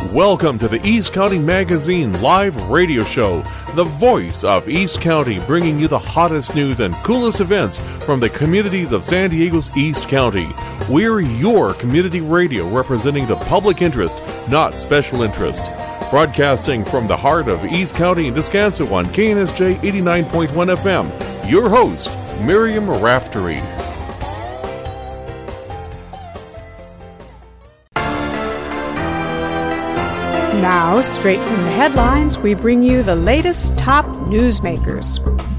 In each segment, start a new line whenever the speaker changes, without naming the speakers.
Welcome to the East County Magazine live radio show, the voice of East County, bringing you the hottest news and coolest events from the communities of San Diego's East County. We're your community radio representing the public interest, not special interest. Broadcasting from the heart of East County and Descanso on KNSJ 89.1 FM, your host, Miriam Raftery.
Now, straight from the headlines, we bring you the latest top newsmakers.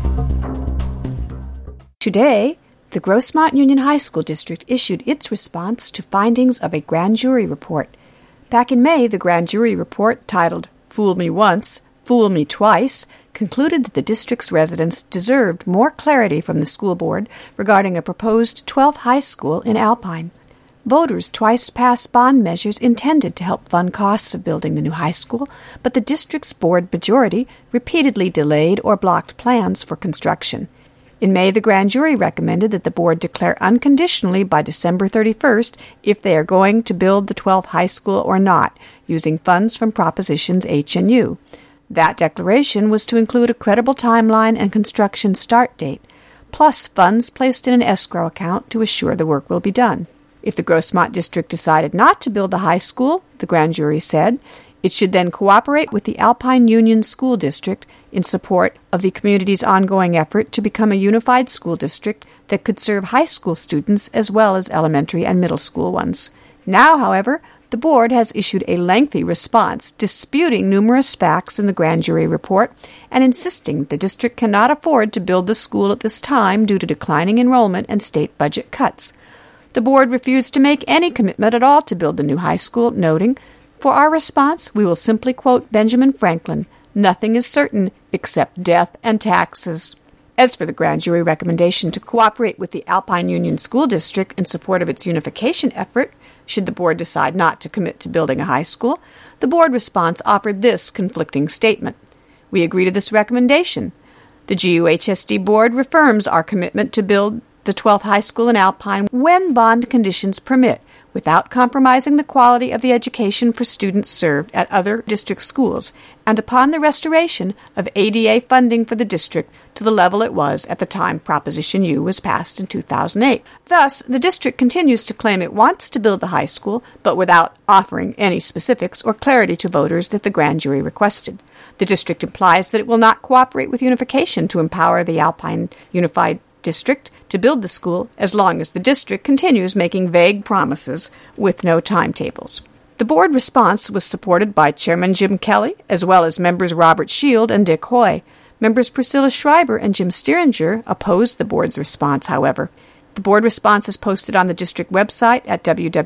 Today, the Grossmont Union High School District issued its response to findings of a grand jury report. Back in May, the grand jury report, titled "Fool Me Once, Fool Me Twice," concluded that the district's residents deserved more clarity from the school board regarding a proposed 12th high school in Alpine. Voters twice passed bond measures intended to help fund costs of building the new high school, but the district's board majority repeatedly delayed or blocked plans for construction. In May, the grand jury recommended that the board declare unconditionally by December 31st if they are going to build the 12th high school or not, using funds from Propositions H and U. That declaration was to include a credible timeline and construction start date, plus funds placed in an escrow account to assure the work will be done. If the Grossmont district decided not to build the high school, the grand jury said, it should then cooperate with the Alpine Union School District in support of the community's ongoing effort to become a unified school district that could serve high school students as well as elementary and middle school ones. Now, however, the board has issued a lengthy response disputing numerous facts in the grand jury report and insisting the district cannot afford to build the school at this time due to declining enrollment and state budget cuts. The board refused to make any commitment at all to build the new high school, noting, "For our response, we will simply quote Benjamin Franklin, 'Nothing is certain except death and taxes.'" As for the grand jury recommendation to cooperate with the Alpine Union School District in support of its unification effort, should the board decide not to commit to building a high school, the board response offered this conflicting statement. "We agree to this recommendation. The GUHSD board reaffirms our commitment to build the 12th high school in Alpine when bond conditions permit, without compromising the quality of the education for students served at other district schools, and upon the restoration of ADA funding for the district to the level it was at the time Proposition U was passed in 2008. Thus, the district continues to claim it wants to build the high school, but without offering any specifics or clarity to voters that the grand jury requested. The district implies that it will not cooperate with unification to empower the Alpine Unified District to build the school as long as the district continues making vague promises with no timetables. The board response was supported by Chairman Jim Kelly, as well as members Robert Shield and Dick Hoy. Members Priscilla Schreiber and Jim Stieringer opposed the board's response, however. The board response is posted on the district website at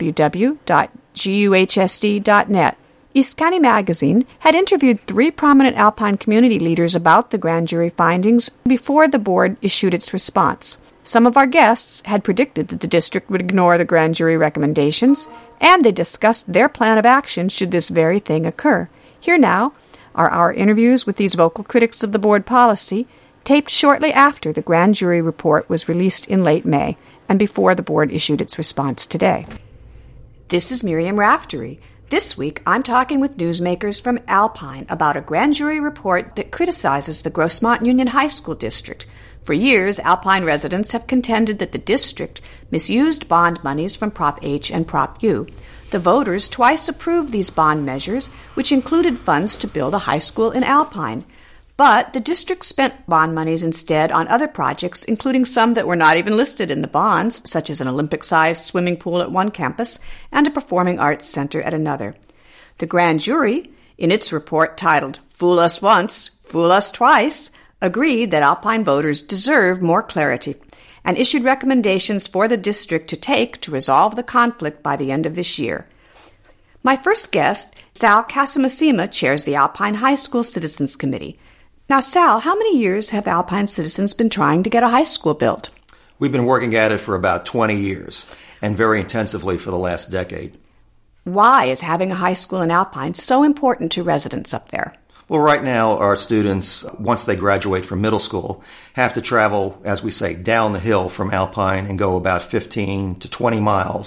www.guhsd.net. East County Magazine had interviewed 3 prominent Alpine community leaders about the grand jury findings before the board issued its response. Some of our guests had predicted that the district would ignore the grand jury recommendations, and they discussed their plan of action should this very thing occur. Here now are our interviews with these vocal critics of the board policy, taped shortly after the grand jury report was released in late May and before the board issued its response today. This is Miriam Raftery. This week, I'm talking with newsmakers from Alpine about a grand jury report that criticizes the Grossmont Union High School District. For years, Alpine residents have contended that the district misused bond monies from Prop H and Prop U. The voters twice approved these bond measures, which included funds to build a high school in Alpine. But the district spent bond monies instead on other projects, including some that were not even listed in the bonds, such as an Olympic-sized swimming pool at one campus and a performing arts center at another. The grand jury, in its report titled "Fool Us Once, Fool Us Twice," agreed that Alpine voters deserve more clarity and issued recommendations for the district to take to resolve the conflict by the end of this year. My first guest, Sal Casamassima, chairs the Alpine High School Citizens Committee. Now, Sal, how many years have Alpine citizens been trying to get a high school built?
We've been working at it for about 20 years, and very intensively for the last decade.
Why is having a high school in Alpine so important to residents up there?
Well, right now, our students, once they graduate from middle school, have to travel, as we say, down the hill from Alpine and go about 15 to 20 miles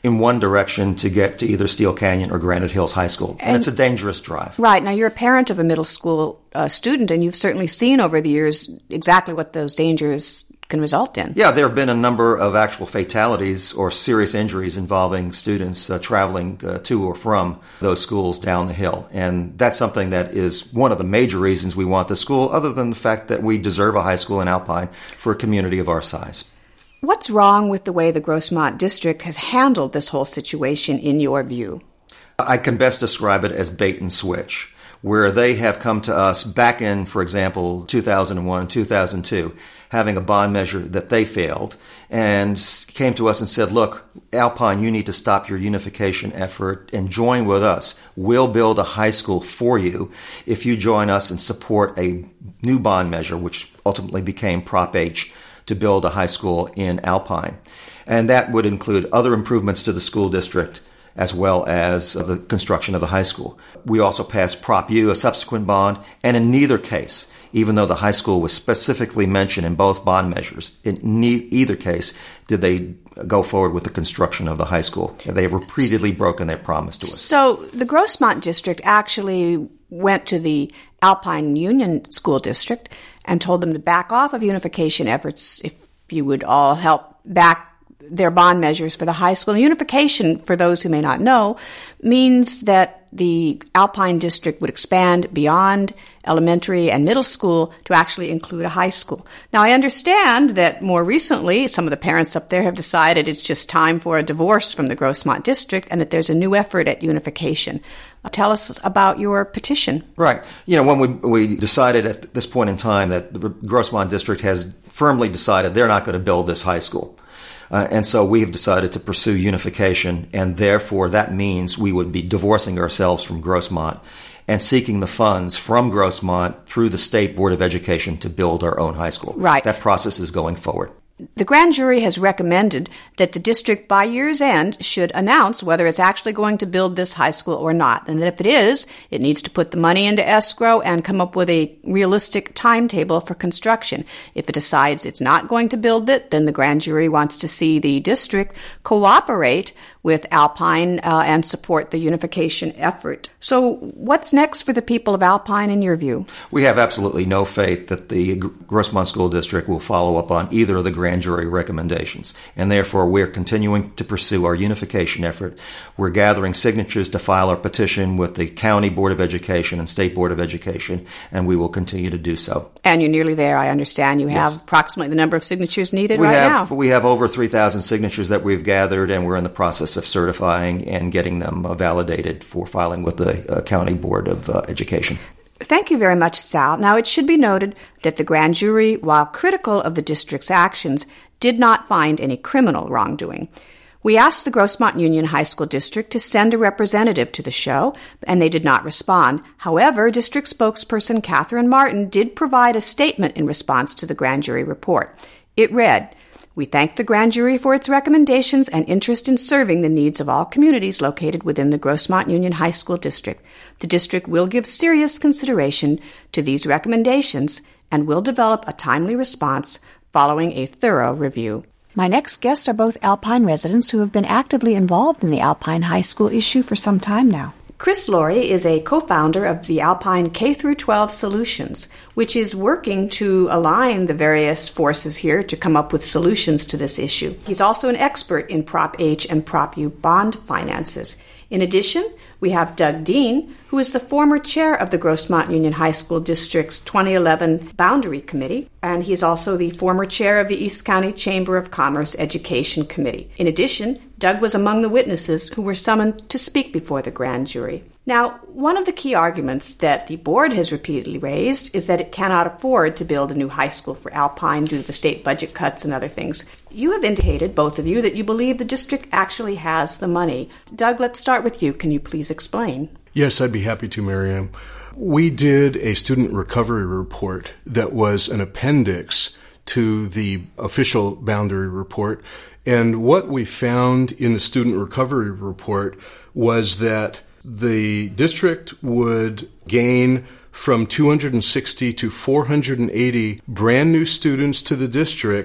in one direction to get to either Steele Canyon or Granite Hills High School. And it's a dangerous drive.
Right. Now, you're a parent of a middle school student, and you've certainly seen over the years exactly what those dangers can result in.
Yeah, there have been a number of actual fatalities or serious injuries involving students traveling to or from those schools down the hill. And that's something that is one of the major reasons we want the school, other than the fact that we deserve a high school in Alpine for a community of our size.
What's wrong with the way the Grossmont District has handled this whole situation, in your view?
I can best describe it as bait and switch, where they have come to us back in, for example, 2001, 2002, having a bond measure that they failed, and came to us and said, look, Alpine, you need to stop your unification effort and join with us. We'll build a high school for you if you join us and support a new bond measure, which ultimately became Prop H, to build a high school in Alpine. And that would include other improvements to the school district as well as the construction of the high school. We also passed Prop U, a subsequent bond, and in neither case, even though the high school was specifically mentioned in both bond measures, in either case did they go forward with the construction of the high school. They have repeatedly broken their promise to us.
So the Grossmont District actually went to the Alpine Union School District and told them to back off of unification efforts if you would all help back their bond measures for the high school. And unification, for those who may not know, means that the Alpine District would expand beyond elementary and middle school to actually include a high school. Now, I understand that more recently, some of the parents up there have decided it's just time for a divorce from the Grossmont District and that there's a new effort at unification. Tell us about your petition.
Right. You know, when we decided at this point in time that the Grossmont District has firmly decided they're not going to build this high school. And so we have decided to pursue unification, and therefore that means we would be divorcing ourselves from Grossmont and seeking the funds from Grossmont through the State Board of Education to build our own high school.
Right.
That process is going forward.
The grand jury has recommended that the district by year's end should announce whether it's actually going to build this high school or not, and that if it is, it needs to put the money into escrow and come up with a realistic timetable for construction. If it decides it's not going to build it, then the grand jury wants to see the district cooperate with Alpine and support the unification effort. So what's next for the people of Alpine in your view?
We have absolutely no faith that the Grossmont School District will follow up on either of the grand jury recommendations, and therefore we're continuing to pursue our unification effort. We're gathering signatures to file our petition with the County Board of Education and State Board of Education, and we will continue to do so.
And you're nearly there, I understand. You have approximately the number of signatures needed now.
We have over 3,000 signatures that we've gathered, and we're in the process of certifying and getting them validated for filing with the County Board of Education.
Thank you very much, Sal. Now, it should be noted that the grand jury, while critical of the district's actions, did not find any criminal wrongdoing. We asked the Grossmont Union High School District to send a representative to the show, and they did not respond. However, district spokesperson Catherine Martin did provide a statement in response to the grand jury report. It read, "We thank the grand jury for its recommendations and interest in serving the needs of all communities located within the Grossmont Union High School District. The district will give serious consideration to these recommendations and will develop a timely response following a thorough review." My next guests are both Alpine residents who have been actively involved in the Alpine High School issue for some time now. Chris Laurie is a co-founder of the Alpine K-12 Solutions, which is working to align the various forces here to come up with solutions to this issue. He's also an expert in Prop H and Prop U bond finances. In addition, we have Doug Dean, who is the former chair of the Grossmont Union High School District's 2011 Boundary Committee, and he is also the former chair of the East County Chamber of Commerce Education Committee. In addition, Doug was among the witnesses who were summoned to speak before the grand jury. Now, one of the key arguments that the board has repeatedly raised is that it cannot afford to build a new high school for Alpine due to the state budget cuts and other things. You have indicated, both of you, that you believe the district actually has the money. Doug, let's start with you. Can you please explain?
Yes, I'd be happy to, Miriam. We did a student recovery report that was an appendix to the official boundary report. And what we found in the student recovery report was that the district would gain from 260 to 480 brand new students to the district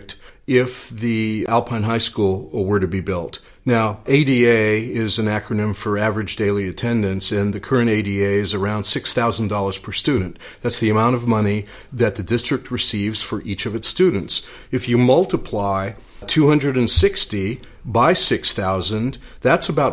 if the Alpine High School were to be built. Now, ADA is an acronym for Average Daily Attendance, and the current ADA is around $6,000 per student. That's the amount of money that the district receives for each of its students. If you multiply 260 by 6,000, that's about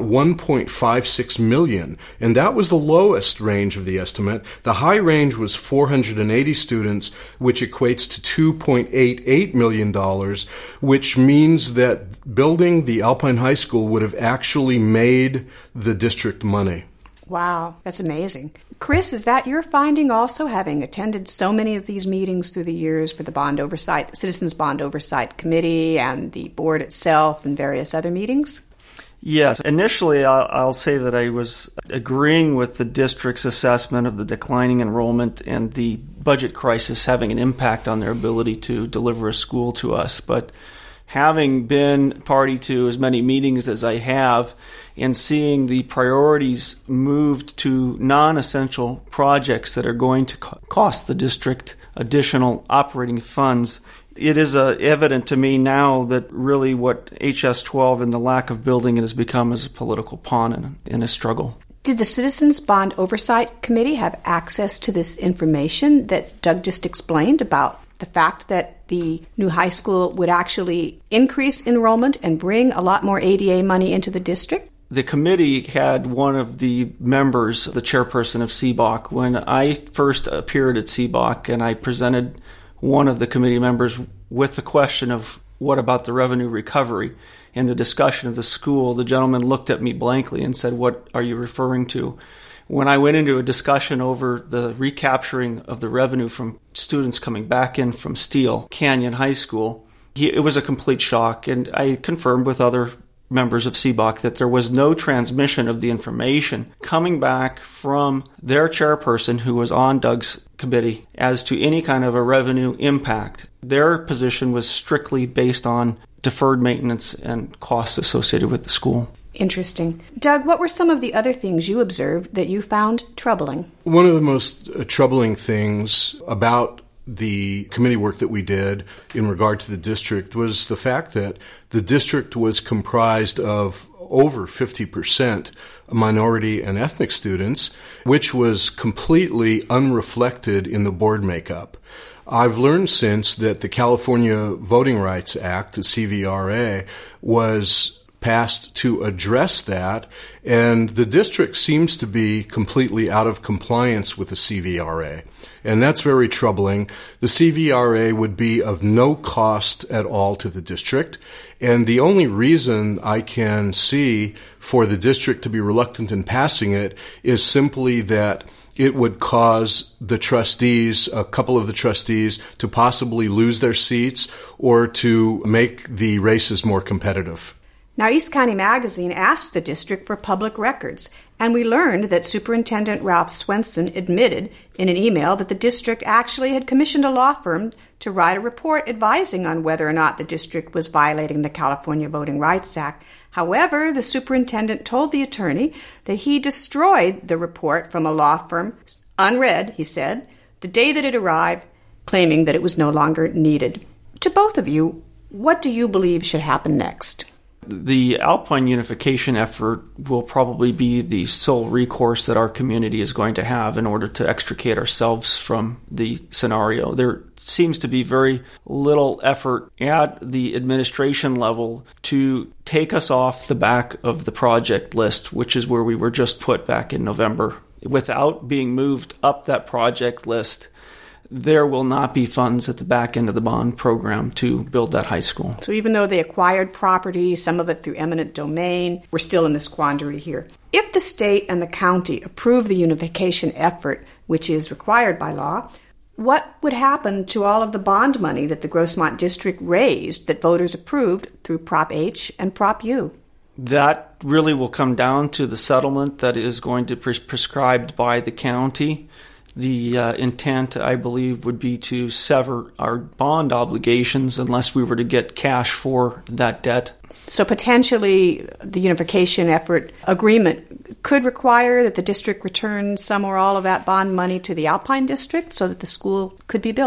1.56 million. And that was the lowest range of the estimate. The high range was 480 students, which equates to $2.88 million, which means that building the Alpine High School would have actually made the district money.
Wow, that's amazing. Chris, is that your finding also, having attended so many of these meetings through the years for the Citizens Bond Oversight Committee and the board itself and various other meetings?
Yes. Initially, I'll say that I was agreeing with the district's assessment of the declining enrollment and the budget crisis having an impact on their ability to deliver a school to us. But having been party to as many meetings as I have, and seeing the priorities moved to non-essential projects that are going to cost the district additional operating funds, it is evident to me now that really what HS-12 and the lack of building it has become is a political pawn in a struggle.
Did the Citizens Bond Oversight Committee have access to this information that Doug just explained about the fact that the new high school would actually increase enrollment and bring a lot more ADA money into the district?
The committee had one of the members, the chairperson of CBOC. When I first appeared at CBOC and I presented one of the committee members with the question of what about the revenue recovery and the discussion of the school, the gentleman looked at me blankly and said, "What are you referring to?" When I went into a discussion over the recapturing of the revenue from students coming back in from Steele Canyon High School, it was a complete shock, and I confirmed with other members of CBOC that there was no transmission of the information coming back from their chairperson, who was on Doug's committee, as to any kind of a revenue impact. Their position was strictly based on deferred maintenance and costs associated with the school.
Interesting. Doug, what were some of the other things you observed that you found troubling?
One of the most troubling things about the committee work that we did in regard to the district was the fact that the district was comprised of over 50% minority and ethnic students, which was completely unreflected in the board makeup. I've learned since that the California Voting Rights Act, the CVRA, was passed to address that, and the district seems to be completely out of compliance with the CVRA. And that's very troubling. The CVRA would be of no cost at all to the district, and the only reason I can see for the district to be reluctant in passing it is simply that it would cause the trustees, a couple of the trustees, to possibly lose their seats or to make the races more competitive.
Now, East County Magazine asked the district for public records, and we learned that Superintendent Ralph Swenson admitted in an email that the district actually had commissioned a law firm to write a report advising on whether or not the district was violating the California Voting Rights Act. However, the superintendent told the attorney that he destroyed the report from a law firm, unread, he said, the day that it arrived, claiming that it was no longer needed. To both of you, what do you believe should happen next?
The Alpine unification effort will probably be the sole recourse that our community is going to have in order to extricate ourselves from the scenario. There seems to be very little effort at the administration level to take us off the back of the project list, which is where we were just put back in November. Without being moved up that project list, there will not be funds at the back end of the bond program to build that high school.
So even though they acquired property, some of it through eminent domain, we're still in this quandary here. If the state and the county approve the unification effort, which is required by law, what would happen to all of the bond money that the Grossmont District raised that voters approved through Prop H and Prop U?
That really will come down to the settlement that is going to be prescribed by the county. The intent, I believe, would be to sever our bond obligations unless we were to get cash for that debt.
So potentially the unification effort agreement could require that the district return some or all of that bond money to the Alpine District so that the school could be built.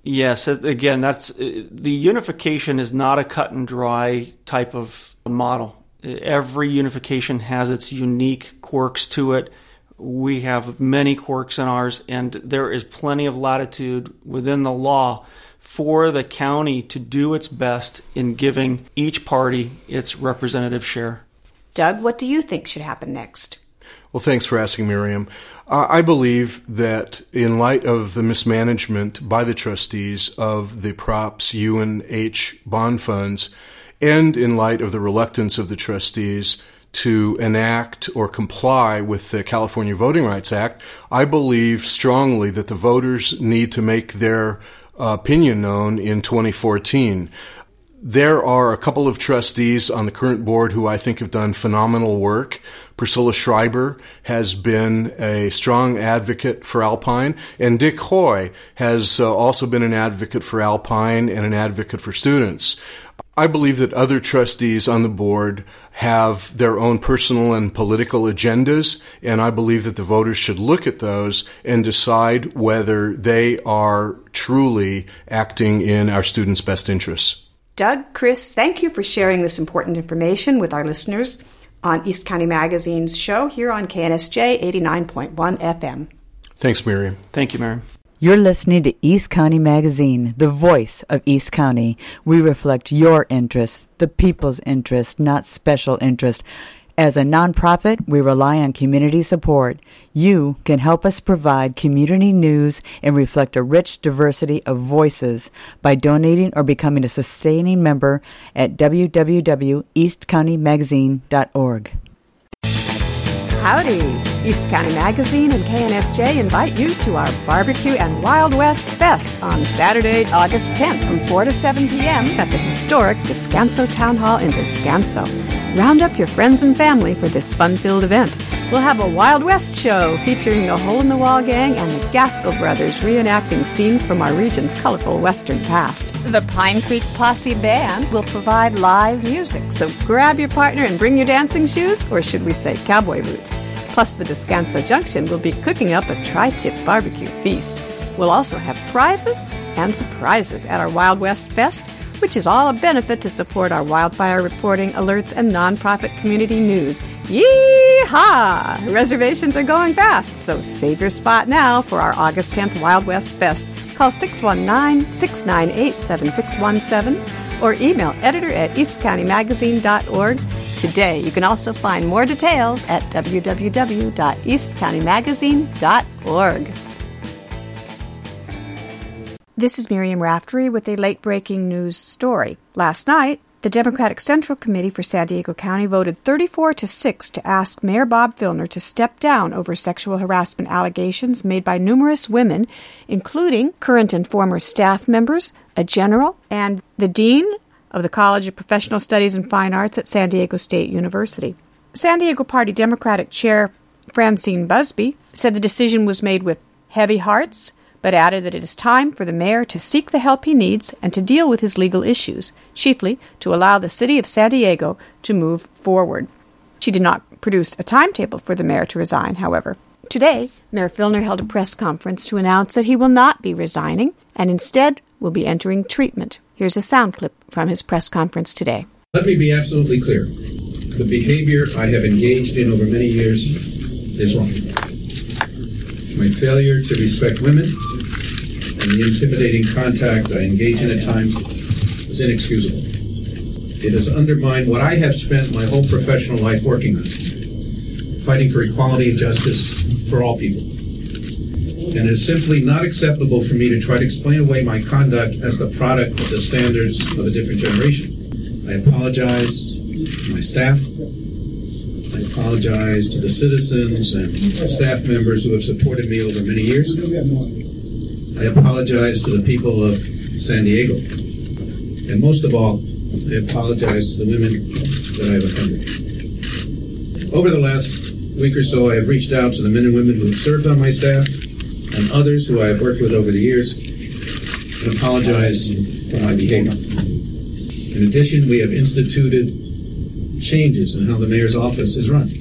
Yes, again, that's the unification is not a cut and dry type of model. Every unification has its unique quirks to it. We have many quirks in ours, and there is plenty of latitude within the law for the county to do its best in giving each party its representative share.
Doug, what do you think should happen next?
Well, thanks for asking, Miriam. I believe that in light of the mismanagement by the trustees of the Props UNH bond funds, and in light of the reluctance of the trustees to enact or comply with the California Voting Rights Act, I believe strongly that the voters need to make their opinion known in 2014. There are a couple of trustees on the current board who I think have done phenomenal work. Priscilla Schreiber has been a strong advocate for Alpine, and Dick Hoy has also been an advocate for Alpine and an advocate for students. I believe that other trustees on the board have their own personal and political agendas, and I believe that the voters should look at those and decide whether they are truly acting in our students' best interests.
Doug, Chris, thank you for sharing this important information with our listeners on East County Magazine's show here on KNSJ 89.1 FM.
Thanks, Miriam.
Thank you, Miriam.
You're listening to East County Magazine, the voice of East County. We reflect your interests, the people's interest, not special interest. As a nonprofit, we rely on community support. You can help us provide community news and reflect a rich diversity of voices by donating or becoming a sustaining member at www.eastcountymagazine.org.
Howdy! East County Magazine and KNSJ invite you to our Barbecue and Wild West Fest on Saturday, August 10th from 4 to 7 p.m. at the historic Descanso Town Hall in Descanso. Round up your friends and family for this fun-filled event. We'll have a Wild West show featuring the Hole in the Wall Gang and the Gaskell Brothers reenacting scenes from our region's colorful western past. The Pine Creek Posse Band will provide live music, so grab your partner and bring your dancing shoes, or should we say cowboy boots. Plus, the Descanso Junction will be cooking up a tri-tip barbecue feast. We'll also have prizes and surprises at our Wild West Fest, which is all a benefit to support our wildfire reporting, alerts, and nonprofit community news. Yee-haw! Reservations are going fast, so save your spot now for our August 10th Wild West Fest. Call 619-698-7617 or email editor@eastcountymagazine.org. Today, you can also find more details at www.eastcountymagazine.org. This is Miriam Raftery with a late-breaking news story. Last night, the Democratic Central Committee for San Diego County voted 34-6 to ask Mayor Bob Filner to step down over sexual harassment allegations made by numerous women, including current and former staff members, a general, and the dean of the College of Professional Studies and Fine Arts at San Diego State University. San Diego Party Democratic Chair Francine Busby said the decision was made with heavy hearts, but added that it is time for the mayor to seek the help he needs and to deal with his legal issues, chiefly to allow the city of San Diego to move forward. She did not produce a timetable for the mayor to resign, however. Today, Mayor Filner held a press conference to announce that he will not be resigning and instead will be entering treatment. Here's a sound clip from his press conference today.
Let me be absolutely clear. The behavior I have engaged in over many years is wrong. My failure to respect women and the intimidating contact I engage in at times is inexcusable. It has undermined what I have spent my whole professional life working on, fighting for equality and justice for all people. And it is simply not acceptable for me to try to explain away my conduct as the product of the standards of a different generation. I apologize to my staff. I apologize to the citizens and staff members who have supported me over many years. I apologize to the people of San Diego. And most of all, I apologize to the women that I have offended. Over the last week or so, I have reached out to the men and women who have served on my staff and others who I have worked with over the years and apologize for my behavior. In addition, we have instituted changes in how the mayor's office is run.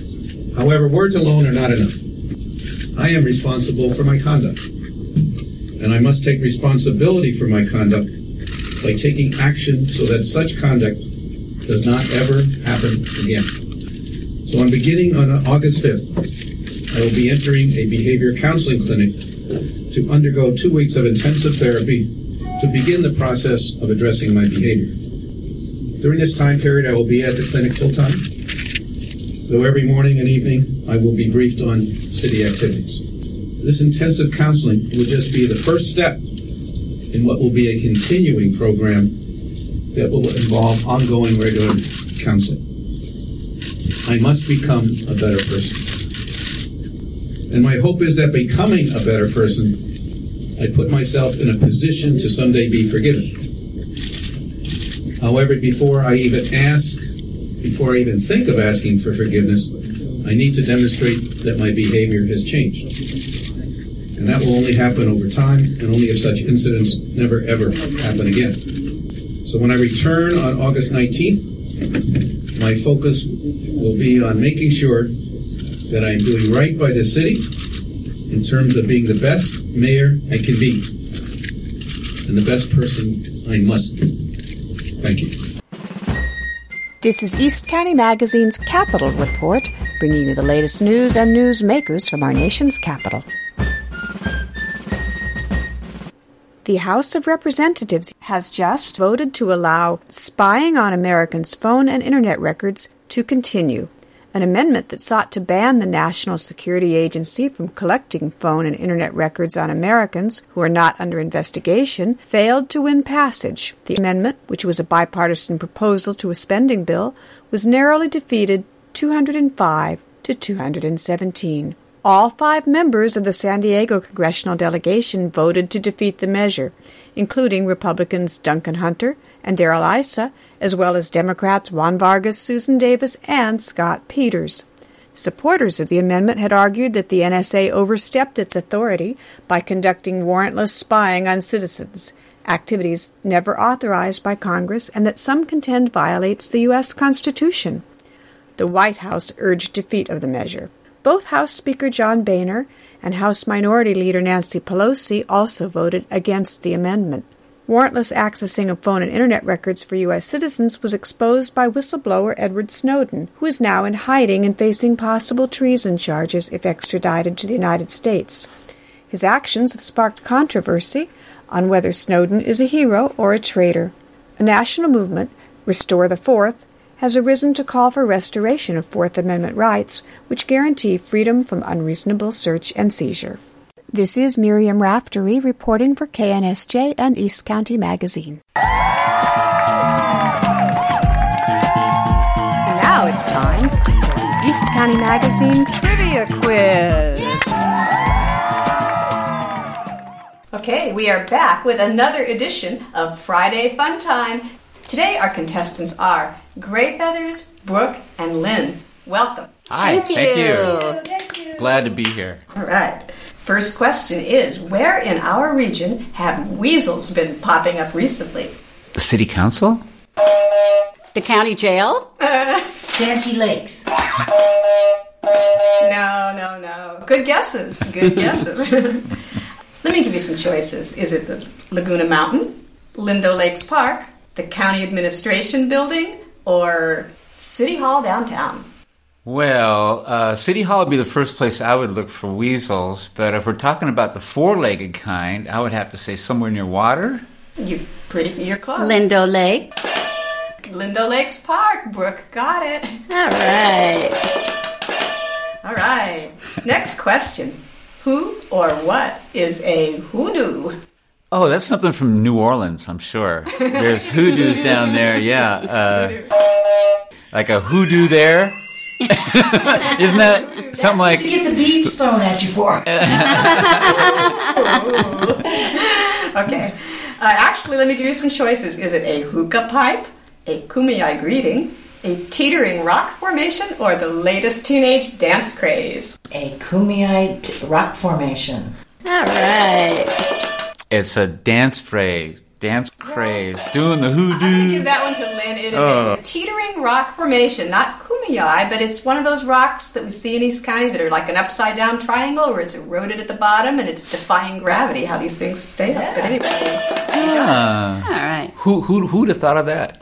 However, words alone are not enough. I am responsible for my conduct. and I must take responsibility for my conduct by taking action so that such conduct does not ever happen again. So I'm beginning on August 5th. I will be entering a behavior counseling clinic to undergo 2 weeks of intensive therapy to begin the process of addressing my behavior. During this time period, I will be at the clinic full-time, though every morning and evening I will be briefed on city activities. This intensive counseling will just be the first step in what will be a continuing program that will involve ongoing regular counseling. I must become a better person. And my hope is that becoming a better person, I put myself in a position to someday be forgiven. However, before I even think of asking for forgiveness, I need to demonstrate that my behavior has changed. And that will only happen over time, and only if such incidents never, ever happen again. So when I return on August 19th, my focus will be on making sure that I am doing right by the city in terms of being the best mayor I can be and the best person I must be. Thank you.
This is East County Magazine's Capital Report, bringing you the latest news and newsmakers from our nation's capital. The House of Representatives has just voted to allow spying on Americans' phone and internet records to continue. An amendment that sought to ban the National Security Agency from collecting phone and internet records on Americans who are not under investigation failed to win passage. The amendment, which was a bipartisan proposal to a spending bill, was narrowly defeated 205 to 217. All 5 members of the San Diego congressional delegation voted to defeat the measure, including Republicans Duncan Hunter and Darrell Issa, as well as Democrats Juan Vargas, Susan Davis, and Scott Peters. Supporters of the amendment had argued that the NSA overstepped its authority by conducting warrantless spying on citizens, activities never authorized by Congress, and that some contend violates the U.S. Constitution. The White House urged defeat of the measure. Both House Speaker John Boehner and House Minority Leader Nancy Pelosi also voted against the amendment. Warrantless accessing of phone and internet records for U.S. citizens was exposed by whistleblower Edward Snowden, who is now in hiding and facing possible treason charges if extradited to the United States. His actions have sparked controversy on whether Snowden is a hero or a traitor. A national movement, Restore the Fourth, has arisen to call for restoration of Fourth Amendment rights, which guarantee freedom from unreasonable search and seizure. This is Miriam Raftery reporting for KNSJ and East County Magazine. Now it's time for the East County Magazine Trivia Quiz. Okay, we are back with another edition of Friday Fun Time. Today our contestants are Gray Feathers, Brooke, and Lynn. Welcome.
Hi, thank you.
Thank you.
Glad to be here.
All right. First question is, where in our region have weasels been popping up recently?
The city council?
The county jail?
Sandy Lakes.
No. Good guesses. Let me give you some choices. Is it the Laguna Mountain, Lindo Lakes Park, the County Administration Building, or City Hall downtown?
Well, City Hall would be the first place I would look for weasels, but if we're talking about the four-legged kind, I would have to say somewhere near water.
You're close.
Lindo Lake.
Lindo Lakes Park. Brooke got it.
All
right. Next question. Who or what is a hoodoo?
Oh, that's something from New Orleans, I'm sure. There's hoodoos down there, yeah. Like a hoodoo there. Isn't that something like...
What did you get the beads thrown at you for?
Okay. Actually, let me give you some choices. Is it a hookah pipe, a kumeyaay greeting, a teetering rock formation, or the latest teenage dance craze?
A kumeyaay rock formation.
All right.
It's a dance craze, doing the hoodoo.
I'm going to give that one to Lynn. It is a teetering rock formation, not kumeyaay. Kumeyaay, but it's one of those rocks that we see in East County that are like an upside-down triangle where it's eroded at the bottom and it's defying gravity, how these things stay up. But anyway.
Ah.
All right.
Who'd have thought of that?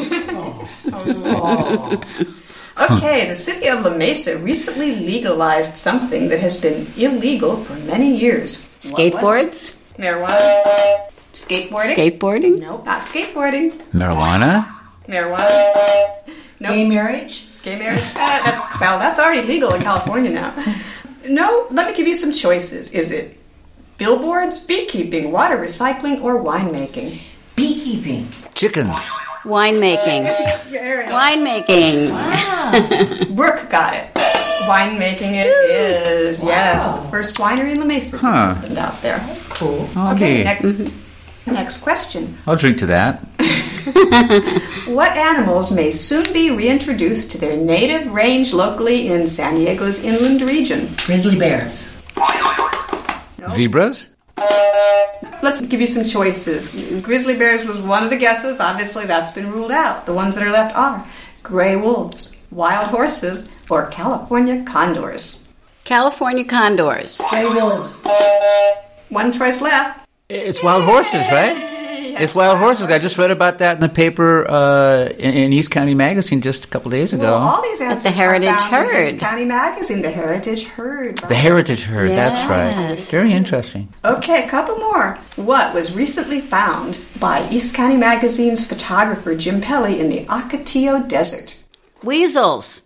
Okay, the city of La Mesa recently legalized something that has been illegal for many years.
Skateboards?
Marijuana? Skateboarding?
Skateboarding?
Nope, not skateboarding.
Marijuana?
Marijuana? Nope.
Gay marriage?
Gay marriage? Well, that's already legal in California now. No, let me give you some choices. Is it billboards, beekeeping, water recycling, or winemaking?
Beekeeping.
Chickens.
Winemaking. Winemaking.
Brooke got it. Winemaking it is. Yes, the first winery in La Mesa just opened out there.
That's cool.
Okay, next question.
I'll drink to that.
What animals may soon be reintroduced to their native range locally in San Diego's inland region?
Grizzly bears.
Zebras?
Let's give you some choices. Grizzly bears was one of the guesses. Obviously, that's been ruled out. The ones that are left are gray wolves, wild horses, or California condors.
California condors.
Gray wolves.
One choice left.
It's wild horses, right? It's wild horses. I just read about that in the paper in East County Magazine just a couple days ago.
Well, all these answers
the Heritage
are found in
Herd.
East County Magazine, the Heritage Herd.
The Heritage Herd, that's right.
Yes.
Very interesting.
Okay, a couple more. What was recently found by East County Magazine's photographer Jim Pelly in the Ocotillo Desert?
Weasels.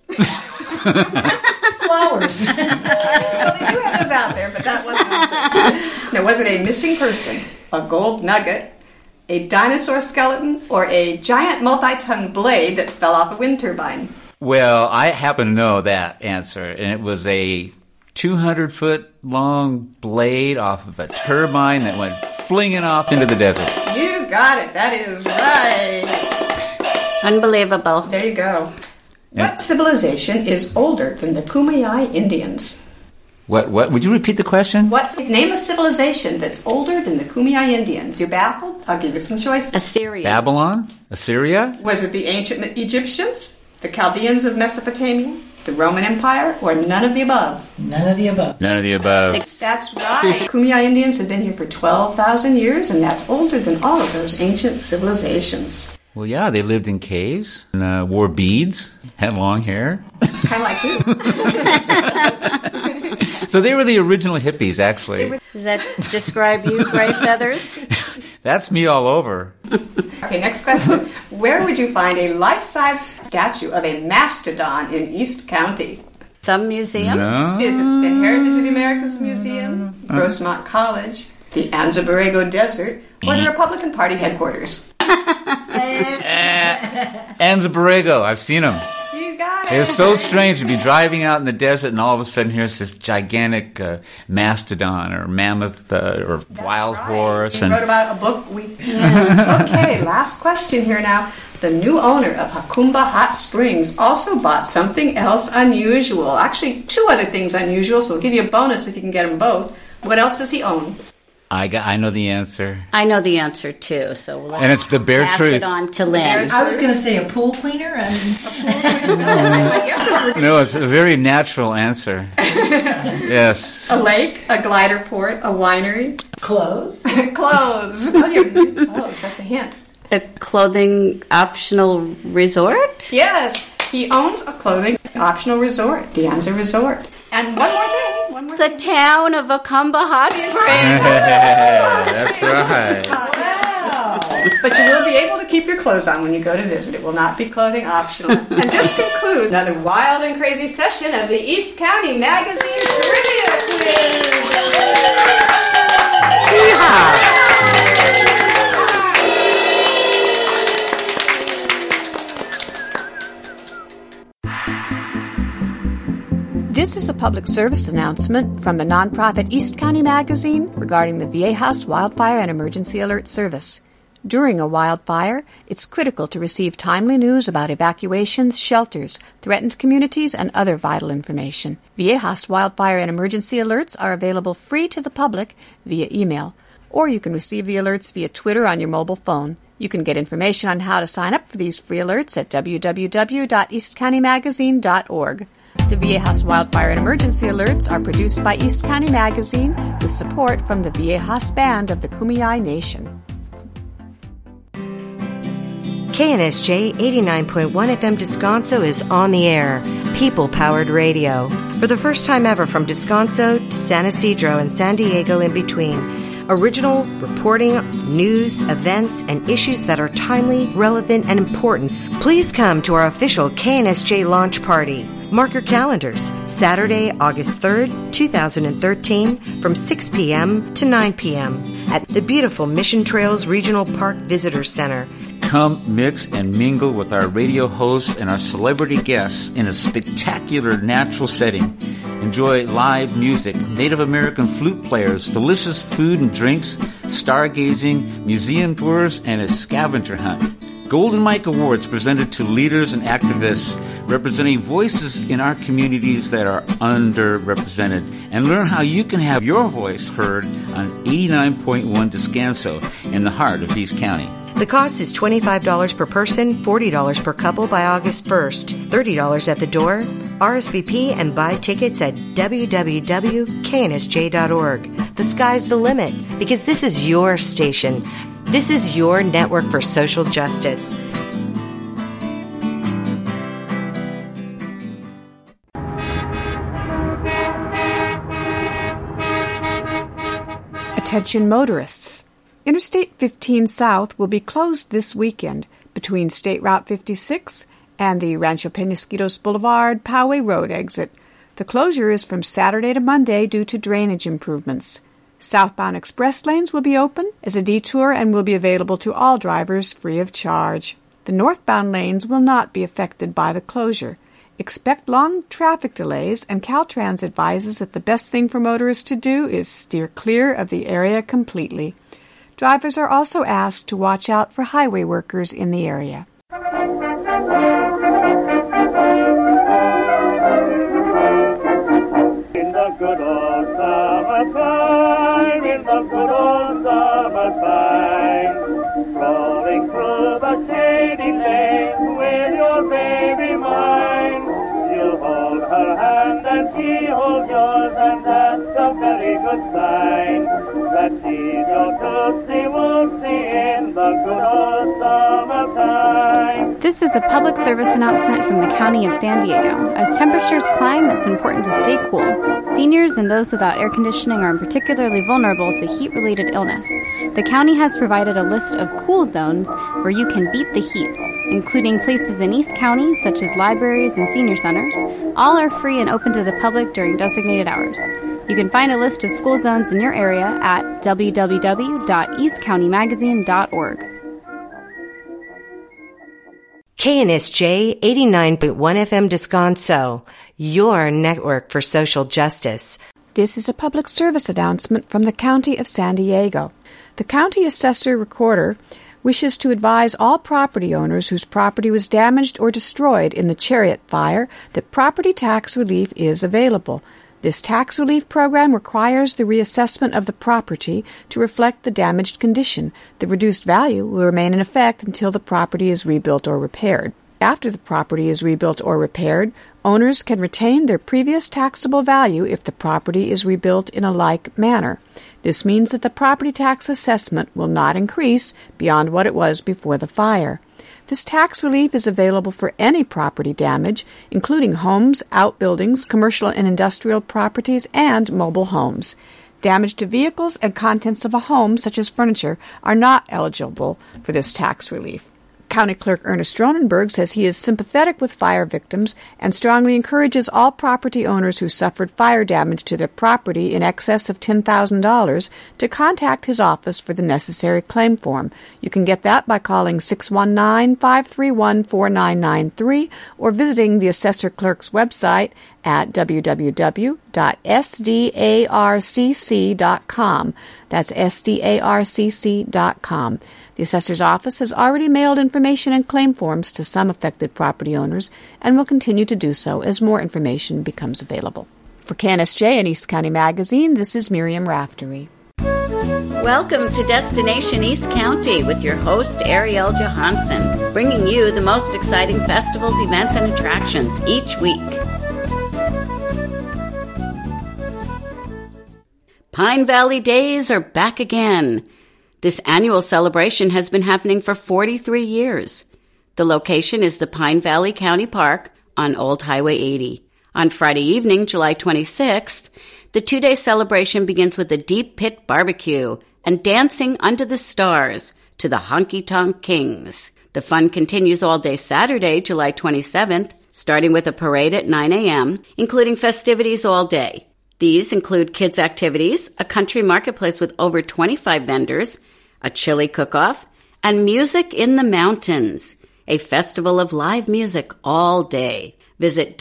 Flowers.
Well, they do have those out there, but that wasn't one of those. Now, was it a missing person, a gold nugget, a dinosaur skeleton, or a giant multi-ton blade that fell off a wind turbine?
Well, I happen to know that answer, and it was a 200-foot-long blade off of a turbine that went flinging off into the desert.
You got it. That is right.
Unbelievable.
There you go. What civilization is older than the Kumeyaay Indians?
What? Would you repeat the question?
Name a civilization that's older than the Kumeyaay Indians. You're baffled? I'll give you some choices.
Assyria.
Babylon? Assyria?
Was it the ancient Egyptians, the Chaldeans of Mesopotamia, the Roman Empire, or none of the above?
None of the above.
None of the above.
That's right. Kumeyaay Indians have been here for 12,000 years, and that's older than all of those ancient civilizations.
Well, yeah, they lived in caves and wore beads, had long hair.
Kind of like you.
So they were the original hippies, actually.
Does that describe you, Gray Feathers?
That's me all over.
Okay, next question. Where would you find a life-size statue of a mastodon in East County?
Some museum?
No.
Is it the Heritage of the Americas Museum, Grossmont College, the Anza Borrego Desert, or the Republican Party headquarters?
Anza Borrego, I've seen them.
You got it.
It's so strange to be driving out in the desert and all of a sudden here's this gigantic mastodon or mammoth or wild horse.
You wrote about a book. Okay, last question here now. The new owner of Jacumba Hot Springs also bought something else unusual. Actually, two other things unusual, so we'll give you a bonus if you can get them both. What else does he own?
I know the answer.
I know the answer, too. So let's
And it's the bare
pass
truth.
it on to Lynn.
I was going to say a pool cleaner.
No, it's a very natural answer. Yes.
A lake, a glider port, a winery.
Clothes.
Clothes. Oh, clothes. That's a hint.
A clothing optional resort?
Yes, he owns a clothing optional resort, De Anza Resort. And one more thing.
The town of Jacumba Hot Springs.
That's right.
Wow.
But you will be able to keep your clothes on when you go to visit. It will not be clothing optional. And this concludes another wild and crazy session of the East County Magazine Trivia Quiz.
Yeehaw.
This is a public service announcement from the nonprofit East County Magazine regarding the Viejas Wildfire and Emergency Alert Service. During a wildfire, it's critical to receive timely news about evacuations, shelters, threatened communities, and other vital information. Viejas Wildfire and Emergency Alerts are available free to the public via email, or you can receive the alerts via Twitter on your mobile phone. You can get information on how to sign up for these free alerts at www.eastcountymagazine.org. The VA House Wildfire and Emergency Alerts are produced by East County Magazine with support from the VA House Band of the Kumeyaay Nation.
KNSJ 89.1 FM Descanso is on the air. People-powered radio. For the first time ever from Descanso to San Ysidro and San Diego in between. Original reporting, news, events, and issues that are timely, relevant, and important. Please come to our official KNSJ launch party. Mark your calendars. Saturday, August 3rd, 2013, from 6 p.m. to 9 p.m. at the beautiful Mission Trails Regional Park Visitor Center.
Come mix and mingle with our radio hosts and our celebrity guests in a spectacular natural setting. Enjoy live music, Native American flute players, delicious food and drinks, stargazing, museum tours, and a scavenger hunt. Golden Mike Awards presented to leaders and activists representing voices in our communities that are underrepresented. And learn how you can have your voice heard on 89.1 Descanso in the heart of East County.
The cost is $25 per person, $40 per couple by August 1st, $30 at the door. RSVP and buy tickets at www.knsj.org. The sky's the limit, because this is your station. This is your network for social justice.
Attention motorists. Interstate 15 South will be closed this weekend between State Route 56 and the Rancho Penasquitos Boulevard Poway Road exit. The closure is from Saturday to Monday due to drainage improvements. Southbound express lanes will be open as a detour and will be available to all drivers free of charge. The northbound lanes will not be affected by the closure. Expect long traffic delays, and Caltrans advises that the best thing for motorists to do is steer clear of the area completely. Drivers are also asked to watch out for highway workers in the area.
In the good old summertime, in the good old summertime, strolling through the shady lanes with your baby mine, you hold her hand and she holds yours, and that's a very good sign that she's your tootsie wootsie in the good old summertime.
This is a public service announcement from the County of San Diego. As temperatures climb, it's important to stay cool. Seniors and those without air conditioning are particularly vulnerable to heat-related illness. The county has provided a list of cool zones where you can beat the heat, including places in East County such as libraries and senior centers. All are free and open to the public during designated hours. You can find a list of school zones in your area at www.eastcountymagazine.org.
KNSJ 89.1 FM Descanso, your network for social justice.
This is a public service announcement from the County of San Diego. The County Assessor Recorder wishes to advise all property owners whose property was damaged or destroyed in the Chariot fire that property tax relief is available. This tax relief program requires the reassessment of the property to reflect the damaged condition. The reduced value will remain in effect until the property is rebuilt or repaired. After the property is rebuilt or repaired, owners can retain their previous taxable value if the property is rebuilt in a like manner. This means that the property tax assessment will not increase beyond what it was before the fire. This tax relief is available for any property damage, including homes, outbuildings, commercial and industrial properties, and mobile homes. Damage to vehicles and contents of a home, such as furniture, are not eligible for this tax relief. County Clerk Ernest Stronenberg says he is sympathetic with fire victims and strongly encourages all property owners who suffered fire damage to their property in excess of $10,000 to contact his office for the necessary claim form. You can get that by calling 619-531-4993 or visiting the Assessor Clerk's website at www.sdarcc.com. That's sdarcc.com. The Assessor's Office has already mailed information and claim forms to some affected property owners and will continue to do so as more information becomes available. For KNSJ and East County Magazine, this is Miriam Raftery.
Welcome to Destination East County with your host, Ariel Johansson, bringing you the most exciting festivals, events, and attractions each week. Pine Valley Days are back again. This annual celebration has been happening for 43 years. The location is the Pine Valley County Park on Old Highway 80. On Friday evening, July 26th, the two-day celebration begins with a deep pit barbecue and dancing under the stars to the Honky Tonk Kings. The fun continues all day Saturday, July 27th, starting with a parade at 9 a.m., including festivities all day. These include kids' activities, a country marketplace with over 25 vendors, a chili cook-off, and Music in the Mountains, a festival of live music all day. Visit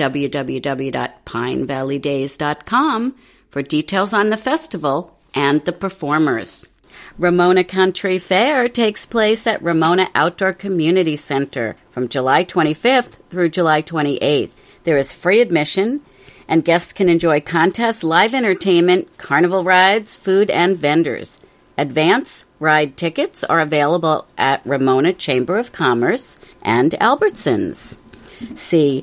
www.pinevalleydays.com for details on the festival and the performers. Ramona Country Fair takes place at Ramona Outdoor Community Center from July 25th through July 28th. There is free admission, and guests can enjoy contests, live entertainment, carnival rides, food, and vendors. Advance ride tickets are available at Ramona Chamber of Commerce and Albertsons. See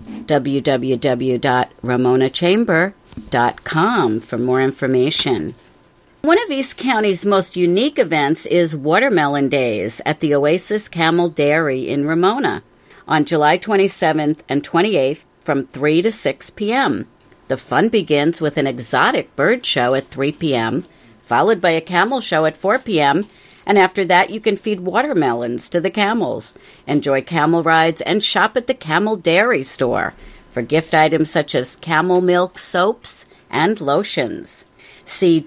www.ramonachamber.com for more information. One of East County's most unique events is Watermelon Days at the Oasis Camel Dairy in Ramona on July 27th and 28th from 3 to 6 p.m. The fun begins with an exotic bird show at 3 p.m., followed by a camel show at 4 p.m., and after that you can feed watermelons to the camels, enjoy camel rides, and shop at the Camel Dairy store for gift items such as camel milk soaps and lotions. See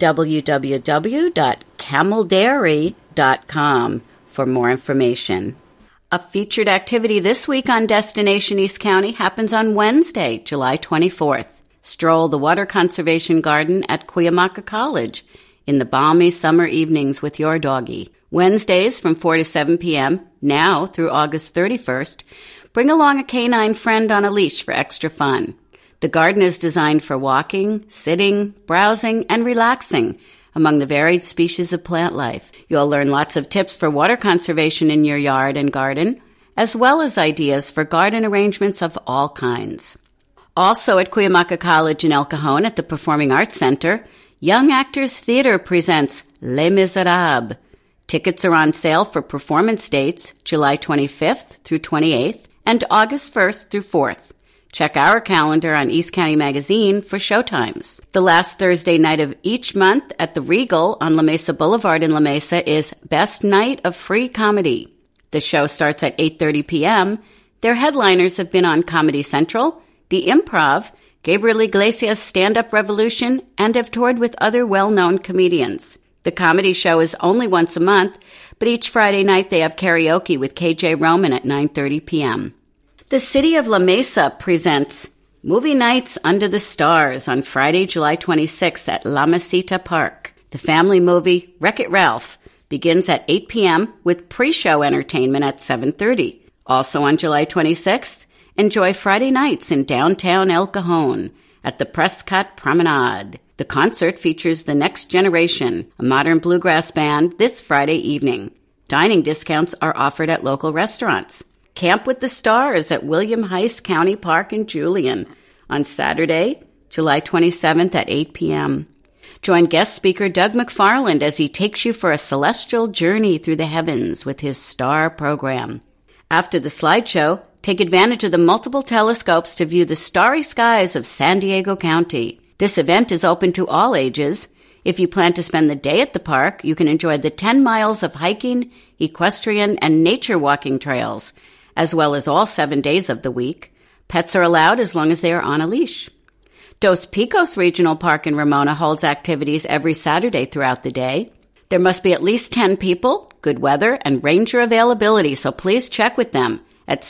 www.cameldairy.com for more information. A featured activity this week on Destination East County happens on Wednesday, July 24th. Stroll the Water Conservation Garden at Cuyamaca College in the balmy summer evenings with your doggy. Wednesdays from 4 to 7 p.m., now through August 31st, bring along a canine friend on a leash for extra fun. The garden is designed for walking, sitting, browsing, and relaxing among the varied species of plant life. You'll learn lots of tips for water conservation in your yard and garden, as well as ideas for garden arrangements of all kinds. Also at Cuyamaca College in El Cajon at the Performing Arts Center, Young Actors Theater presents Les Miserables. Tickets are on sale for performance dates July 25th through 28th and August 1st through 4th. Check our calendar on East County Magazine for showtimes. The last Thursday night of each month at the Regal on La Mesa Boulevard in La Mesa is Best Night of Free Comedy. The show starts at 8:30 p.m. Their headliners have been on Comedy Central, The Improv, Gabriel Iglesias' Stand-Up Revolution, and have toured with other well-known comedians. The comedy show is only once a month, but each Friday night they have karaoke with KJ Roman at 9:30 p.m. The City of La Mesa presents Movie Nights Under the Stars on Friday, July 26th at La Mesita Park. The family movie Wreck-It Ralph begins at 8 p.m. with pre-show entertainment at 7:30. Also on July 26th, enjoy Friday nights in downtown El Cajon at the Prescott Promenade. The concert features The Next Generation, a modern bluegrass band, this Friday evening. Dining discounts are offered at local restaurants. Camp with the Stars at William Heiss County Park in Julian on Saturday, July 27th at 8 p.m. Join guest speaker Doug McFarland as he takes you for a celestial journey through the heavens with his star program. After the slideshow, take advantage of the multiple telescopes to view the starry skies of San Diego County. This event is open to all ages. If you plan to spend the day at the park, you can enjoy the 10 miles of hiking, equestrian, and nature walking trails, as well as all 7 days of the week. Pets are allowed as long as they are on a leash. Dos Picos Regional Park in Ramona holds activities every Saturday throughout the day. There must be at least 10 people, good weather, and ranger availability, so please check with them at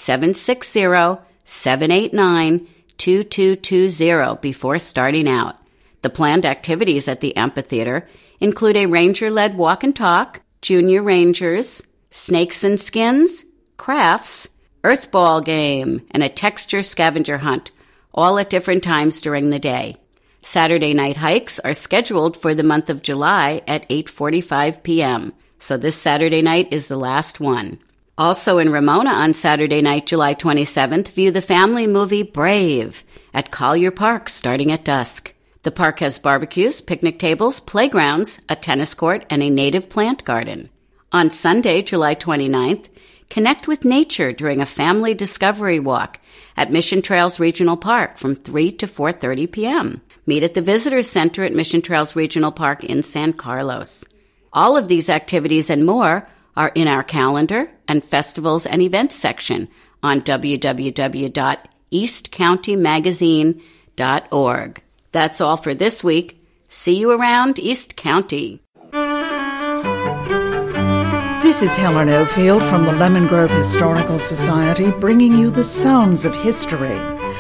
760-789-2220 before starting out. The planned activities at the amphitheater include a ranger-led walk and talk, junior rangers, snakes and skins, crafts, earthball game, and a texture scavenger hunt, all at different times during the day. Saturday night hikes are scheduled for the month of July at 8:45 p.m., so this Saturday night is the last one. Also in Ramona on Saturday night, July 27th, view the family movie Brave at Collier Park starting at dusk. The park has barbecues, picnic tables, playgrounds, a tennis court, and a native plant garden. On Sunday, July 29th, connect with nature during a family discovery walk at Mission Trails Regional Park from 3 to 4:30 p.m. Meet at the Visitors Center at Mission Trails Regional Park in San Carlos. All of these activities and more are in our calendar and festivals and events section on www.eastcountymagazine.org. That's all for this week. See you around East County.
This is Helen Ofield from the Lemon Grove Historical Society, bringing you the sounds of history.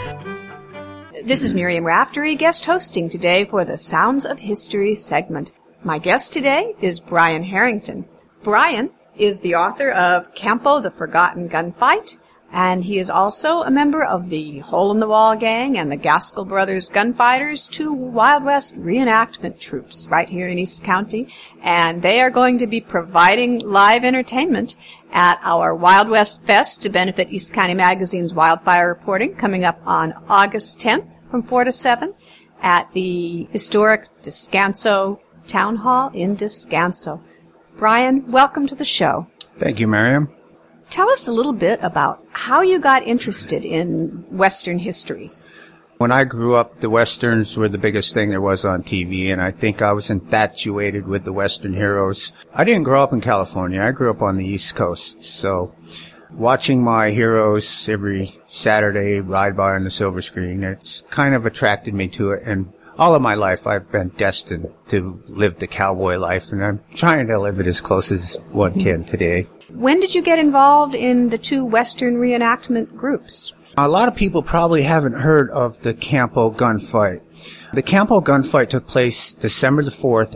This is Miriam Raftery, guest hosting today for the Sounds of History segment. My guest today is Brian Harrington. Brian is the author of Campo, the Forgotten Gunfight, and he is also a member of the Hole in the Wall Gang and the Gaskell Brothers Gunfighters, two Wild West reenactment troops right here in East County, and they are going to be providing live entertainment at our Wild West Fest to benefit East County Magazine's wildfire reporting coming up on August 10th from 4 to 7 at the historic Descanso Town Hall in Descanso. Brian, welcome to the show.
Thank you, Miriam.
Tell us a little bit about how you got interested in Western history.
When I grew up, the Westerns were the biggest thing there was on TV, and I think I was infatuated with the Western heroes. I didn't grow up in California. I grew up on the East Coast, so watching my heroes every Saturday ride by on the silver screen, it's kind of attracted me to it, and all of my life I've been destined to live the cowboy life, and I'm trying to live it as close as one can today.
When did you get involved in the two Western reenactment groups?
A lot of people probably haven't heard of the Campo Gunfight. The Campo Gunfight took place December the 4th,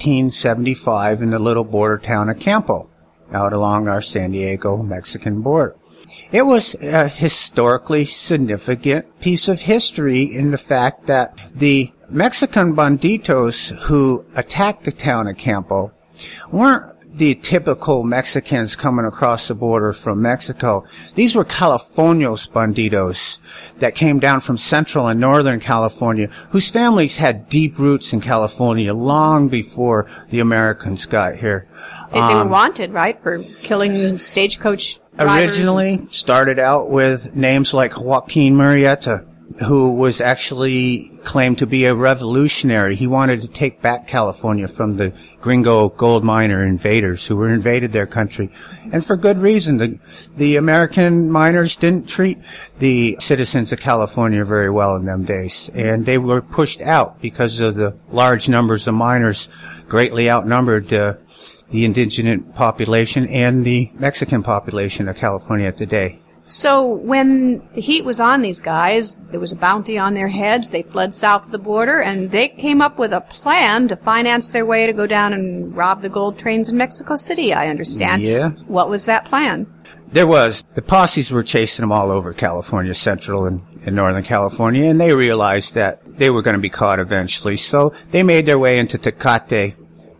1875 in the little border town of Campo, out along our San Diego-Mexican border. It was a historically significant piece of history in the fact that the Mexican banditos who attacked the town of Campo weren't the typical Mexicans coming across the border from Mexico. These were Californios banditos that came down from central and northern California, whose families had deep roots in California long before the Americans got here.
They were wanted, right, for killing stagecoach drivers?
Originally started out with names like Joaquin Murrieta, who was actually claimed to be a revolutionary. He wanted to take back California from the gringo gold miner invaders who were invaded their country. And for good reason. The American miners didn't treat the citizens of California very well in them days. And they were pushed out because of the large numbers of miners greatly outnumbered the indigenous population and the Mexican population of California today.
So when the heat was on these guys, there was a bounty on their heads. They fled south of the border, and they came up with a plan to finance their way to go down and rob the gold trains in Mexico City, I understand.
Yeah.
What was that plan?
There was. The posses were chasing them all over California, Central and Northern California, and they realized that they were going to be caught eventually. So they made their way into Tecate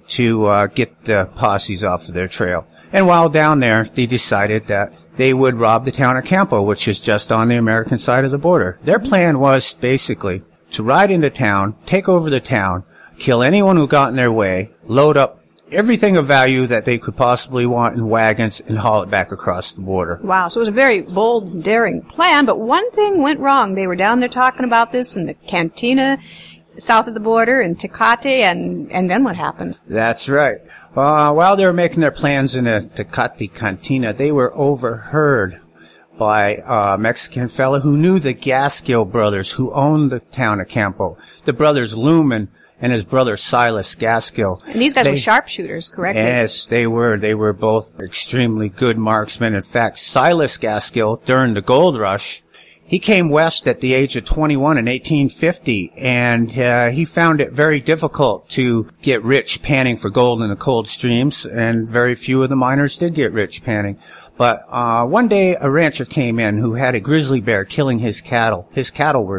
to get the posses off of their trail. And while down there, they decided that they would rob the town of Campo, which is just on the American side of the border. Their plan was basically to ride into town, take over the town, kill anyone who got in their way, load up everything of value that they could possibly want in wagons, and haul it back across the border.
Wow, so it was a very bold and daring plan, but one thing went wrong. They were down there talking about this in the cantina south of the border in Tecate, and then what happened?
That's right. While they were making their plans in a Tecate cantina, they were overheard by a Mexican fellow who knew the Gaskell brothers who owned the town of Campo. The brothers Lumen and his brother Silas Gaskell.
And these guys were sharpshooters, correct?
Yes, they were. They were both extremely good marksmen. In fact, Silas Gaskell, during the gold rush, he came west at the age of 21 in 1850, and he found it very difficult to get rich panning for gold in the cold streams, and very few of the miners did get rich panning. But one day a rancher came in who had a grizzly bear killing his cattle. His cattle were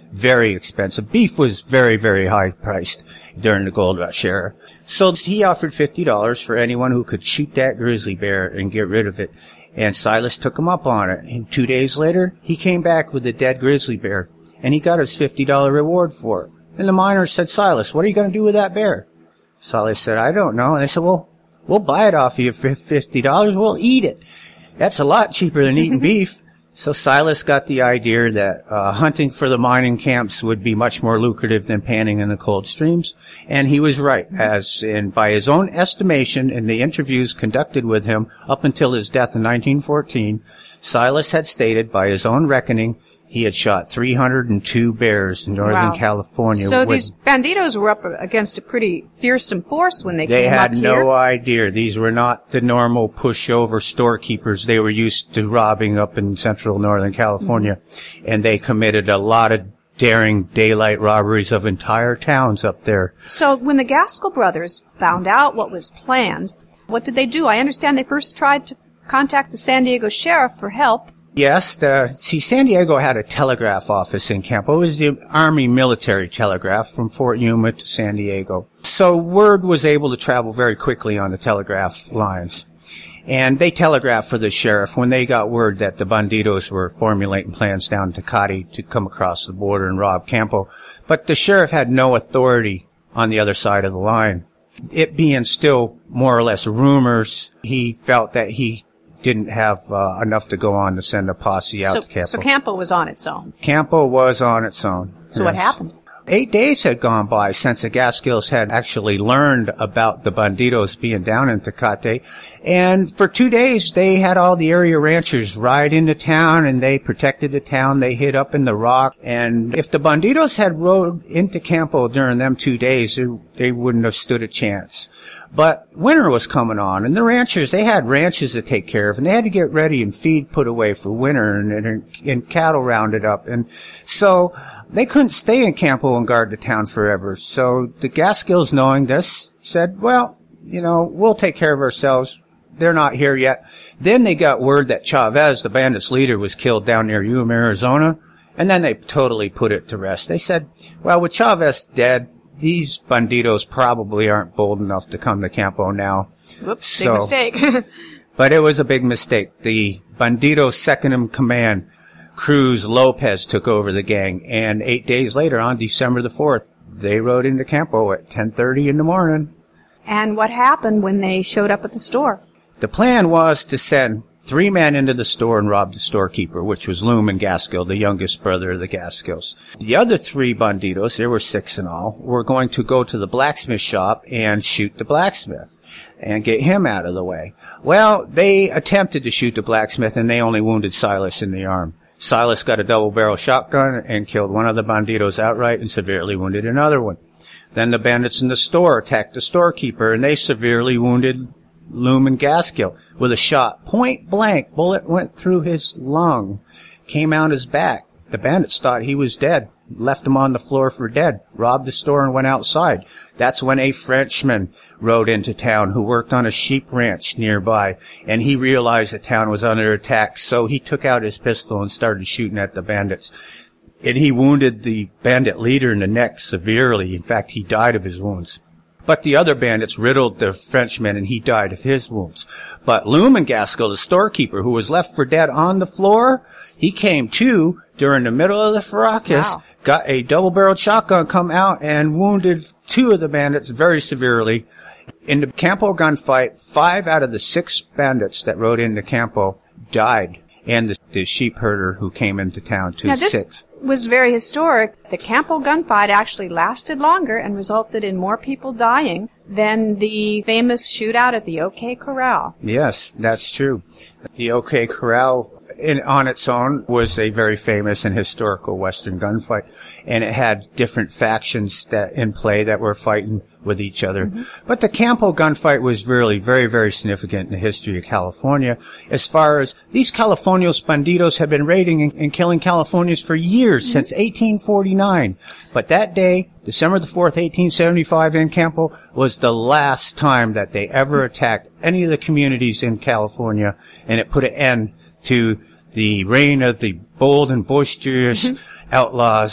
very expensive. Beef was very, very high priced during the gold rush era. So he offered $50 for anyone who could shoot that grizzly bear and get rid of it. And Silas took him up on it. And 2 days later, he came back with a dead grizzly bear. And he got his $50 reward for it. And the miners said, Silas, what are you going to do with that bear? Silas said, I don't know. And they said, well, we'll buy it off of you for $50. We'll eat it. That's a lot cheaper than eating beef. So Silas got the idea that hunting for the mining camps would be much more lucrative than panning in the cold streams. And he was right, as in by his own estimation in the interviews conducted with him up until his death in 1914, Silas had stated by his own reckoning he had shot 302 bears in Northern California.
So these banditos were up against a pretty fearsome force when they came up here.
They had no idea. These were not the normal pushover storekeepers they were used to robbing up in central Northern California. Mm-hmm. And they committed a lot of daring daylight robberies of entire towns up there.
So when the Gaskell brothers found out what was planned, what did they do? I understand they first tried to contact the San Diego sheriff for help.
Yes, San Diego had a telegraph office in Campo. It was the Army military telegraph from Fort Yuma to San Diego. So word was able to travel very quickly on the telegraph lines. And they telegraphed for the sheriff when they got word that the banditos were formulating plans down in Tecate to come across the border and rob Campo. But the sheriff had no authority on the other side of the line. It being still more or less rumors, he felt that he didn't have enough to go on to send a posse out to Campo.
So Campo was on its own.
Campo was on its own.
So what happened?
8 days had gone by since the Gaskells had actually learned about the banditos being down in Tecate. And for 2 days, they had all the area ranchers ride into town, and they protected the town. They hid up in the rock. And if the banditos had rode into Campo during them 2 days, they wouldn't have stood a chance. But winter was coming on, and the ranchers, they had ranches to take care of, and they had to get ready and feed put away for winter and cattle rounded up. And so they couldn't stay in Campo and guard the town forever. So the Gaskells, knowing this, said, well, we'll take care of ourselves. They're not here yet. Then they got word that Chavez, the bandits' leader, was killed down near Yuma, Arizona. And then they totally put it to rest. They said, well, with Chavez dead, these banditos probably aren't bold enough to come to Campo now.
Whoops, big mistake.
But it was a big mistake. The bandito second-in-command, Cruz Lopez, took over the gang. And 8 days later, on December the 4th, they rode into Campo at 10:30 in the morning.
And what happened when they showed up at the store?
The plan was to send 3 men into the store and rob the storekeeper, which was Luman Gaskill, the youngest brother of the Gaskills. The other 3 banditos, there were 6 in all, were going to go to the blacksmith shop and shoot the blacksmith and get him out of the way. Well, they attempted to shoot the blacksmith, and they only wounded Silas in the arm. Silas got a double-barrel shotgun and killed one of the banditos outright and severely wounded another one. Then the bandits in the store attacked the storekeeper, and they severely wounded Luman Gaskill with a shot. Point blank, bullet went through his lung, came out his back. The bandits thought he was dead, left him on the floor for dead, robbed the store and went outside. That's when a Frenchman rode into town who worked on a sheep ranch nearby, and he realized the town was under attack, so he took out his pistol and started shooting at the bandits. And he wounded the bandit leader in the neck severely. In fact, he died of his wounds. But the other bandits riddled the Frenchman, and he died of his wounds. But Luman Gaskill, the storekeeper, who was left for dead on the floor, he came to during the middle of the fracas, got a double-barreled shotgun, come out, and wounded 2 of the bandits very severely. In the Campo gunfight, 5 out of the 6 bandits that rode into Campo died, and the sheep herder who came into town, too, 6.
Was very historic. The Campo gunfight actually lasted longer and resulted in more people dying than the famous shootout at the OK Corral.
Yes, that's true. The OK Corral on its own was a very famous and historical Western gunfight, and it had different factions that in play that were fighting with each other. Mm-hmm. But the Campo gunfight was really very, very significant in the history of California, as far as these Californios banditos have been raiding and killing Californians for years, mm-hmm. since 1849. But that day, December the 4th, 1875 in Campo, was the last time that they ever attacked any of the communities in California, and it put an end to the reign of the bold and boisterous outlaws,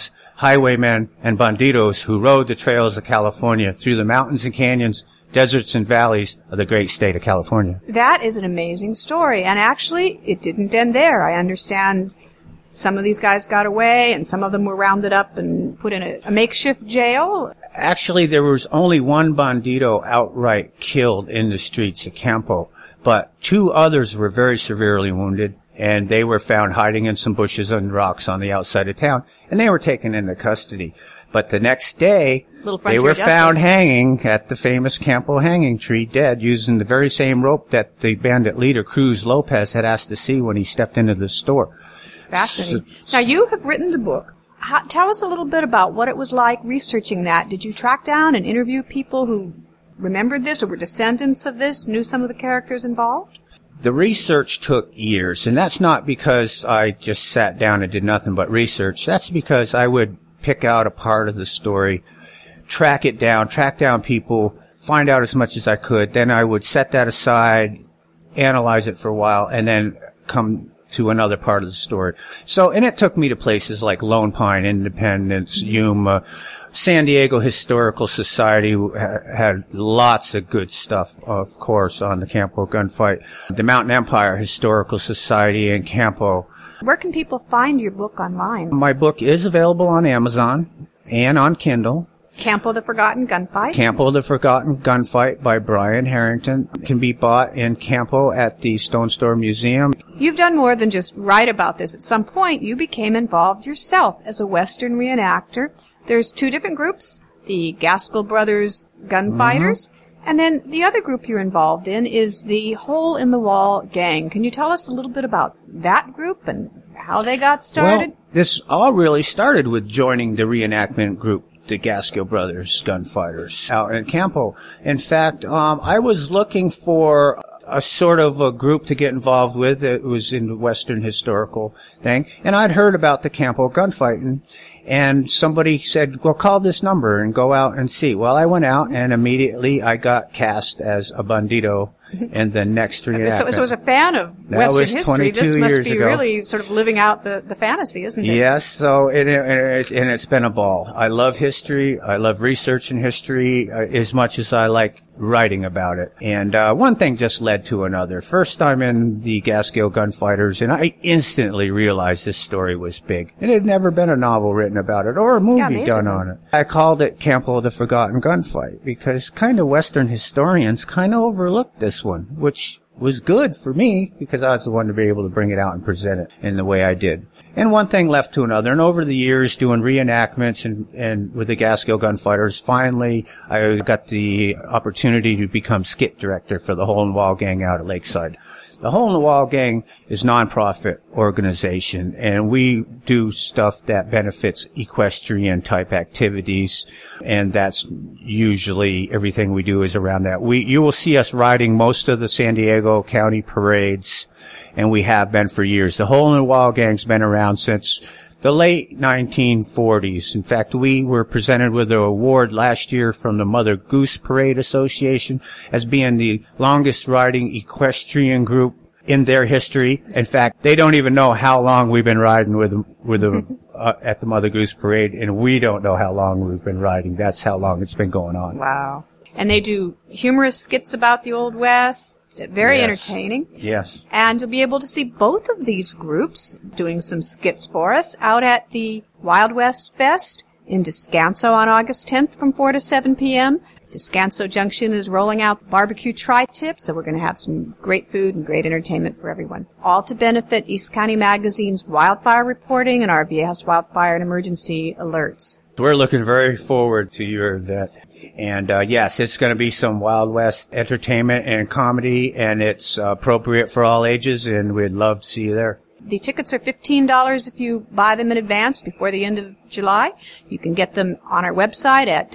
highwaymen, and banditos who rode the trails of California through the mountains and canyons, deserts and valleys of the great state of California.
That is an amazing story. And actually, it didn't end there. I understand some of these guys got away, and some of them were rounded up and put in a makeshift jail.
Actually, there was only one bandito outright killed in the streets of Campo, but 2 others were very severely wounded, and they were found hiding in some bushes and rocks on the outside of town, and they were taken into custody. But the next day, they were found hanging at the famous Campo hanging tree, dead, using the very same rope that the bandit leader, Cruz Lopez, had asked to see when he stepped into the store.
Fascinating. Now, you have written the book. Tell us a little bit about what it was like researching that. Did you track down and interview people who remembered this or were descendants of this, knew some of the characters involved?
The research took years, and that's not because I just sat down and did nothing but research. That's because I would pick out a part of the story, track down people, find out as much as I could. Then I would set that aside, analyze it for a while, and then come to another part of the story. So, and it took me to places like Lone Pine, Independence, Yuma, San Diego Historical Society had lots of good stuff, of course, on the Campo gunfight. The Mountain Empire Historical Society in Campo.
Where can people find your book online?
My book is available on Amazon and on Kindle.
Campo the Forgotten Gunfight.
Campo the Forgotten Gunfight by Brian Harrington can be bought in Campo at the Stone Store Museum.
You've done more than just write about this. At some point, you became involved yourself as a Western reenactor. There's 2 different groups, the Gaskell Brothers Gunfighters, and then the other group you're involved in is the Hole in the Wall Gang. Can you tell us a little bit about that group and how they got started?
Well, this all really started with joining the reenactment group, the Gaskell Brothers Gunfighters, out in Campo. In fact, I was looking for a sort of a group to get involved with. It was in the Western historical thing. And I'd heard about the Campo gunfighting, and somebody said, well, call this number and go out and see. Well, I went out, and immediately I got cast as a bandito in the next reenactment.
So as a fan of Western history, this must be really sort of living out the fantasy, isn't it?
Yes, so and it's been a ball. I love history. I love researching history as much as I like writing about it. And one thing just led to another. First, I'm in the Gaskell Gunfighters, and I instantly realized this story was big. And there had never been a novel written about it or a movie done on it. I called it Campo the Forgotten Gunfight because kind of Western historians kind of overlooked this one, which was good for me because I was the one to be able to bring it out and present it in the way I did. And one thing left to another. And over the years, doing reenactments and with the Gaskell Gunfighters, finally, I got the opportunity to become skit director for the Hole in the Wall Gang out at Lakeside. The Hole in the Wall Gang is a nonprofit organization, and we do stuff that benefits equestrian-type activities, and that's usually everything we do is around that. You will see us riding most of the San Diego County parades, and we have been for years. The Hole in the Wall Gang's been around since the late 1940s. In fact, we were presented with an award last year from the Mother Goose Parade Association as being the longest riding equestrian group in their history. In fact, they don't even know how long we've been riding with them at the Mother Goose Parade, and we don't know how long we've been riding. That's how long it's been going on.
Wow. And they do humorous skits about the Old West. Very entertaining.
Yes.
And you'll be able to see both of these groups doing some skits for us out at the Wild West Fest in Descanso on August 10th from 4 to 7 p.m. Descanso Junction is rolling out barbecue tri-tip, so we're going to have some great food and great entertainment for everyone. All to benefit East County Magazine's wildfire reporting and our Viejas wildfire and emergency alerts.
We're looking very forward to your event. And yes, it's going to be some Wild West entertainment and comedy, and it's appropriate for all ages, and we'd love to see you there.
The tickets are $15 if you buy them in advance before the end of July. You can get them on our website at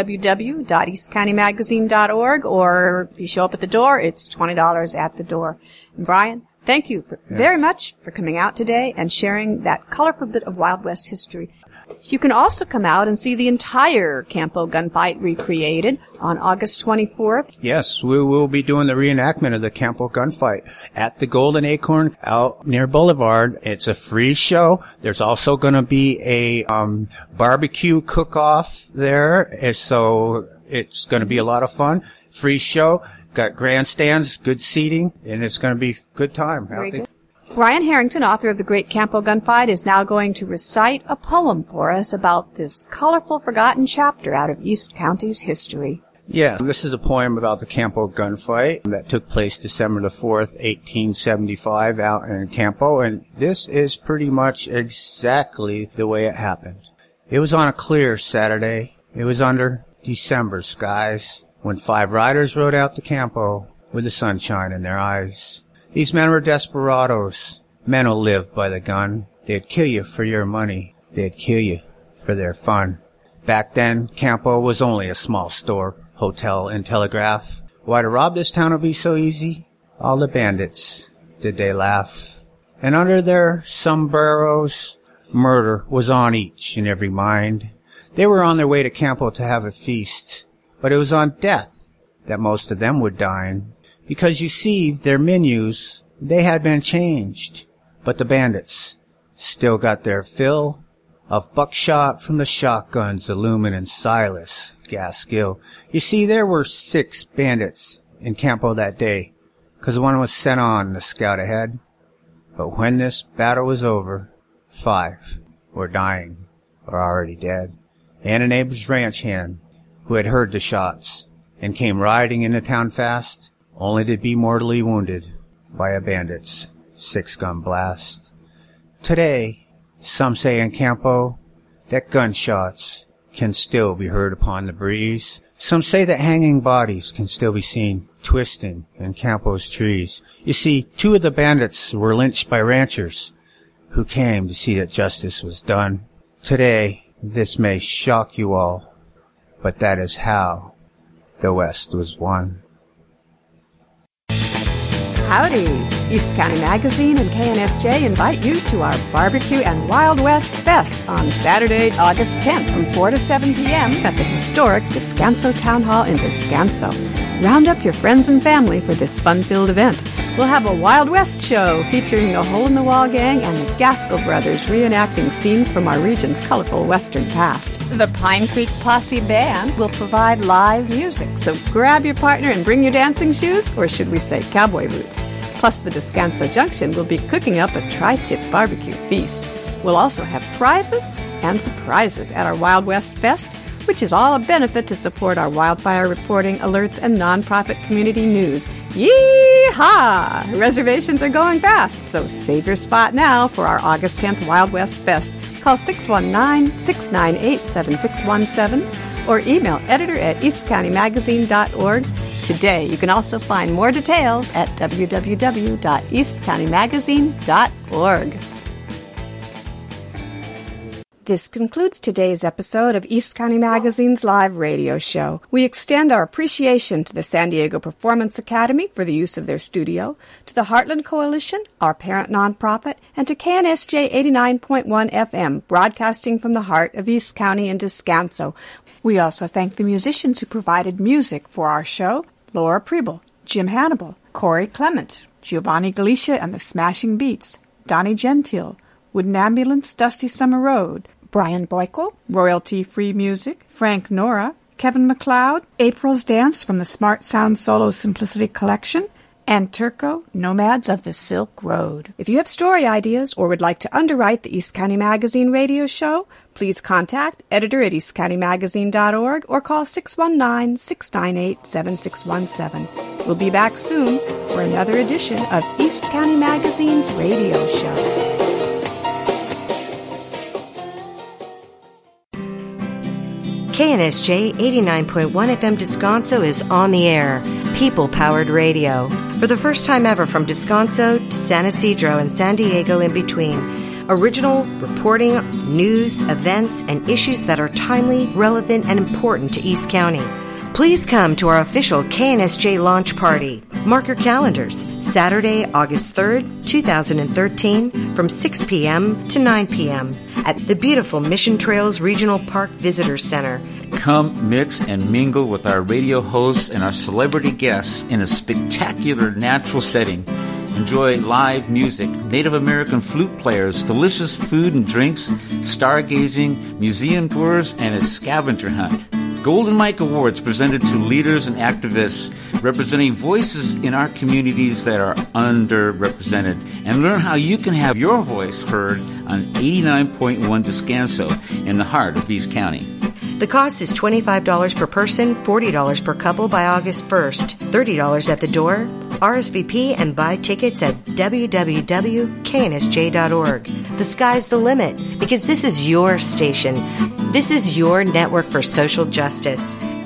www.eastcountymagazine.org, or if you show up at the door, it's $20 at the door. And Brian, thank you very much for coming out today and sharing that colorful bit of Wild West history. You can also come out and see the entire Campo gunfight recreated on August 24th.
Yes, we will be doing the reenactment of the Campo gunfight at the Golden Acorn out near Boulevard. It's a free show. There's also going to be a barbecue cook-off there, so it's going to be a lot of fun. Free show. Got grandstands, good seating, and it's going to be a good time.
Very good. Brian Harrington, author of The Great Campo Gunfight, is now going to recite a poem for us about this colorful, forgotten chapter out of East County's history.
Yeah, this is a poem about the Campo gunfight that took place December the 4th, 1875 out in Campo, and this is pretty much exactly the way it happened. It was on a clear Saturday. It was under December skies when 5 riders rode out to Campo with the sunshine in their eyes. These men were desperados, men who lived by the gun. They'd kill you for your money. They'd kill you for their fun. Back then, Campo was only a small store, hotel, and telegraph. Why, to rob this town would be so easy? All the bandits, did they laugh? And under their sombreros, murder was on each and every mind. They were on their way to Campo to have a feast, but it was on death that most of them would dine. Because you see, their menus, they had been changed. But the bandits still got their fill of buckshot from the shotguns of Lumen and Silas Gaskill. You see, there were 6 bandits in Campo that day, 'cause one was sent on to scout ahead. But when this battle was over, 5 were dying or already dead. And a neighbor's ranch hand who had heard the shots and came riding into town fast, only to be mortally wounded by a bandit's 6-gun blast. Today, some say in Campo that gunshots can still be heard upon the breeze. Some say that hanging bodies can still be seen twisting in Campo's trees. You see, 2 of the bandits were lynched by ranchers who came to see that justice was done. Today, this may shock you all, but that is how the West was won.
Howdy! East County Magazine and KNSJ invite you to our Barbecue and Wild West Fest on Saturday, August 10th from 4 to 7 p.m. at the historic Descanso Town Hall in Descanso. Round up your friends and family for this fun-filled event. We'll have a Wild West show featuring the Hole in the Wall Gang and the Gaskell Brothers reenacting scenes from our region's colorful western past. The Pine Creek Posse Band will provide live music, so grab your partner and bring your dancing shoes, or should we say cowboy boots. Plus, the Descanso Junction will be cooking up a tri-tip barbecue feast. We'll also have prizes and surprises at our Wild West Fest, which is all a benefit to support our wildfire reporting, alerts, and nonprofit community news. Yee-haw! Reservations are going fast, so save your spot now for our August 10th Wild West Fest. Call 619-698-7617 or email editor@eastcountymagazine.org. Today, you can also find more details at www.eastcountymagazine.org. This concludes today's episode of East County Magazine's live radio show. We extend our appreciation to the San Diego Performance Academy for the use of their studio, to the Heartland Coalition, our parent nonprofit, and to KNSJ 89.1 FM, broadcasting from the heart of East County in Descanso. We also thank the musicians who provided music for our show: Laura Preble, Jim Hannibal, Corey Clement, Giovanni Galicia and the Smashing Beats, Donnie Gentile, Wooden Ambulance, Dusty Summer Road, Brian Boyko, Royalty-Free Music, Frank Nora, Kevin McLeod, April's Dance from the Smart Sound Solo Simplicity Collection, and Turco, Nomads of the Silk Road. If you have story ideas or would like to underwrite the East County Magazine radio show, please contact editor@eastcountymagazine.org or call 619-698-7617. We'll be back soon for another edition of East County Magazine's radio show.
KNSJ 89.1 FM Descanso is on the air, people-powered radio. For the first time ever from Descanso to San Ysidro and San Diego in between. Original reporting, news, events, and issues that are timely, relevant, and important to East County. Please come to our official KNSJ launch party. Mark your calendars. Saturday, August 3rd, 2013, from 6 p.m. to 9 p.m. at the beautiful Mission Trails Regional Park Visitor Center.
Come mix and mingle with our radio hosts and our celebrity guests in a spectacular natural setting. Enjoy live music, Native American flute players, delicious food and drinks, stargazing, museum tours, and a scavenger hunt. Golden Mike Awards presented to leaders and activists representing voices in our communities that are underrepresented. And learn how you can have your voice heard on 89.1 Descanso in the heart of East County.
The cost is $25 per person, $40 per couple by August 1st, $30 at the door. RSVP and buy tickets at www.knsj.org. The sky's the limit, because this is your station. This is your network for social justice.